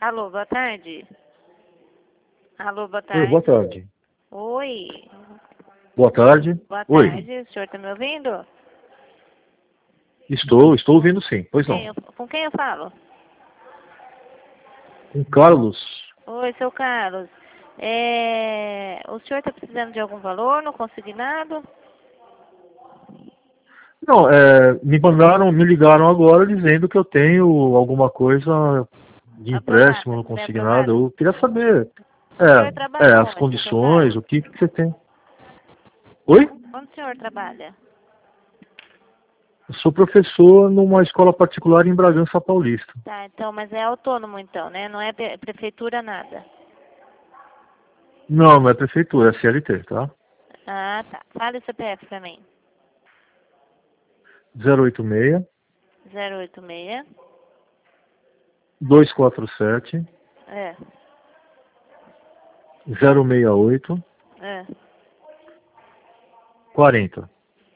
Alô, boa tarde. Alô, boa Oi, boa tarde. tarde. Oi. Boa tarde. Boa Oi, tarde. O senhor tá me ouvindo? estou ouvindo sim. Pois não. Com quem eu falo? Com Carlos. Oi, seu Carlos. O senhor tá precisando de algum valor no consignado? Não, me ligaram agora dizendo que eu tenho alguma coisa de empréstimo Aprovada. no Foi consignado. aprovada? Eu queria saber, O senhor trabalha as onde, seu condições, Carlos? o que você tem. Oi? Onde o senhor trabalha? Eu sou professor numa escola particular em Bragança Paulista. Tá, então, mas é autônomo então, né? Não é prefeitura nada. Não, não é prefeitura, é CLT, tá? Ah, tá. Fale o CPF pra mim. 086 086. 247 É. 068 É. 40.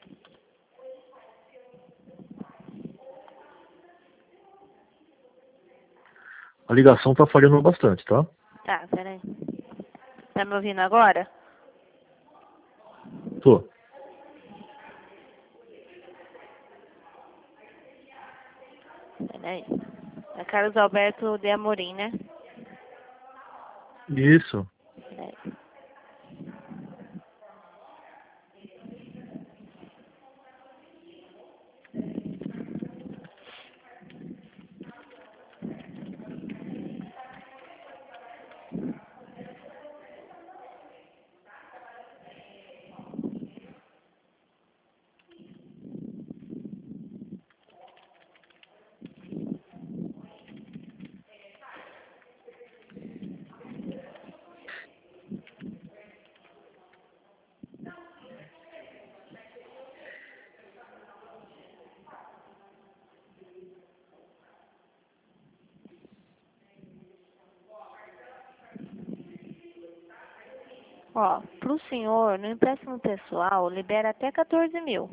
A ligação tá falhando bastante, tá? Tá, peraí. Tá me ouvindo agora? Tô. Peraí. É Carlos Alberto de Amorim, né? Isso. Peraí. Ó, pro senhor, no empréstimo pessoal, libera até 14 mil.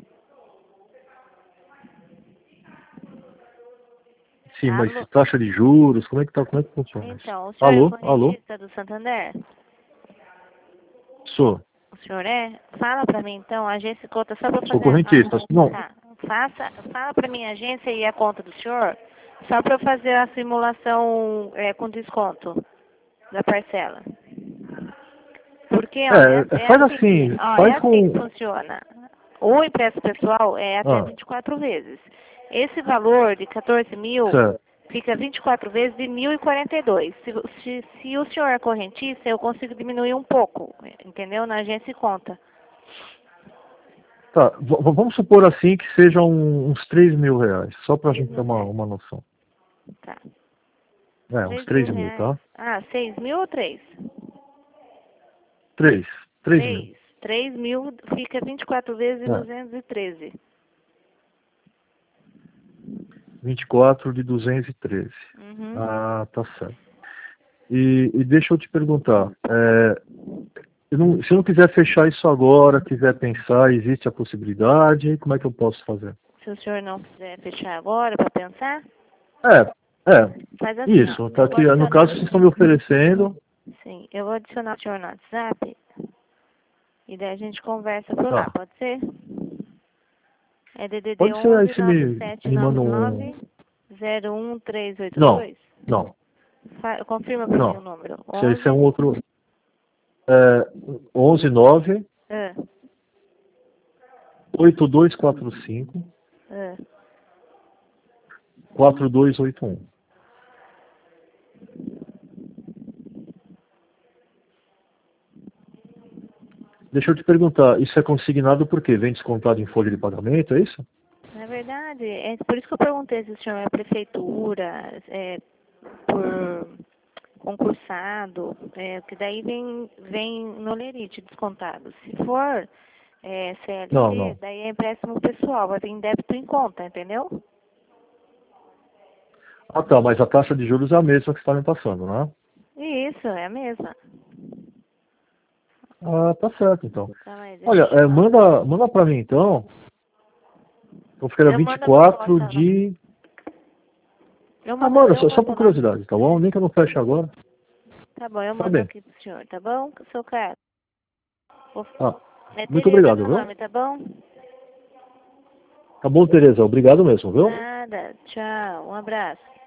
Sim, mas Alô? taxa de juros, como é que funciona isso? Então, o senhor é Alô? Alô? correntista do Santander? Sou. O senhor é? Fala pra mim então, a agência conta só pra Sou fazer correntista. Não. tá. Fala pra mim a agência e a conta do senhor, só pra eu fazer a simulação com desconto da parcela. Porque, ó, Faz assim, é faz assim que com. funciona. O empréstimo pessoal é até Ah, 24 vezes. Esse valor de 14 mil certo. fica 24 vezes de 1.042. Se o senhor é correntista, eu consigo diminuir um pouco, entendeu? Na agência e conta. Tá, vamos supor assim que sejam uns 3 mil reais, só pra 3 gente ter mil reais. uma noção. Tá. Uns 3 mil 3 mil, reais. tá? Ah, 6 mil ou 3? 3 mil. 3 mil fica 24 vezes de É, 213. 24 de 213. Uhum. Ah, tá certo. E deixa eu te perguntar, se eu não quiser fechar isso agora, quiser pensar, existe a possibilidade, como é que eu posso fazer? Se o senhor não quiser fechar agora para pensar, faz assim, ó. Isso, tá Eu vou aqui, no caso adicionar. vocês estão me oferecendo, Sim, eu vou adicionar o senhor no WhatsApp e daí a gente conversa por lá, tá, pode ser? É DDD pode ser aí 11 se me manda 9799 um, 01382. não, não, Confirma para mim o não, número. esse é 11 um outro, 11 9 ah, 8245 ah. 4281. Deixa eu te perguntar, isso é consignado por quê? Vem descontado em folha de pagamento, é isso? Na verdade, é por isso que eu perguntei se o senhor é prefeitura, por concursado, que daí vem no lerite descontado. Se for Não, CLT, não. daí é empréstimo pessoal, vai vir débito em conta, entendeu? Ah, tá, mas a taxa de juros é a mesma que você está me passando, né? Isso, é a mesma. Ah, tá certo, então. Calma aí, deixa Olha, eu chamar. manda para mim, então. Então fica Eu mando a 24 proposta lá. de... Amor, só por curiosidade, tá bom? Nem que eu não feche agora. Tá bom, eu Tá mando bem. aqui pro senhor, tá bom, seu Carlos? É Muito Tereza obrigado, meu viu? nome, tá bom? Tá bom, Tereza. Obrigado mesmo, viu? Nada, tchau, um abraço.